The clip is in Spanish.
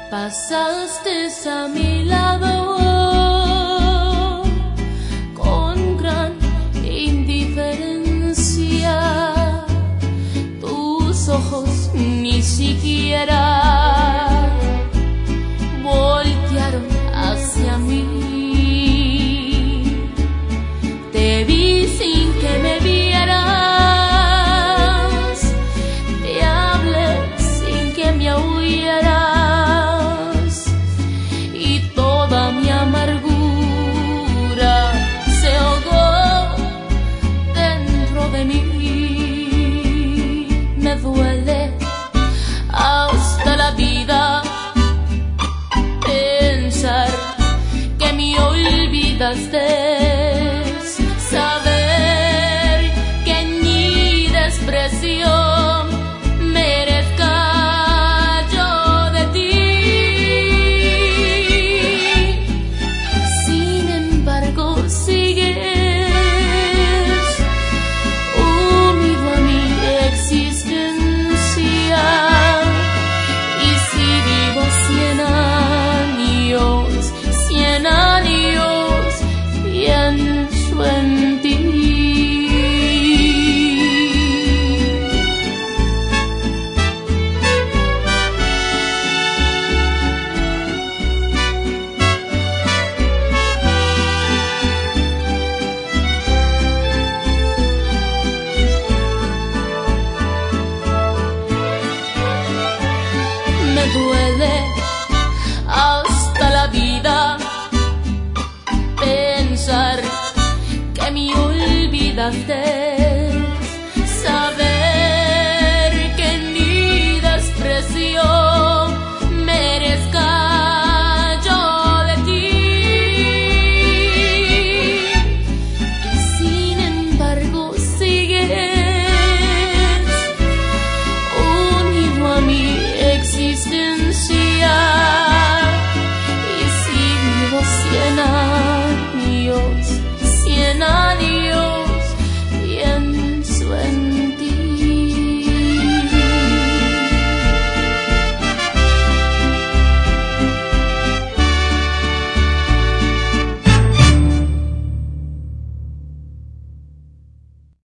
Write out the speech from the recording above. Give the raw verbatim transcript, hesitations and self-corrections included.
Pasaste a mi lado con gran indiferencia. Tus ojos ni siquiera voltearon hacia mí. Te vi sin que me vieras, te hablé sin que me oyeras. Duele hasta la vida pensar que me olvidaste, saber que ni desprecio merezca yo de ti. Sin embargo sigues unido a mi existencia. En ti. Me duele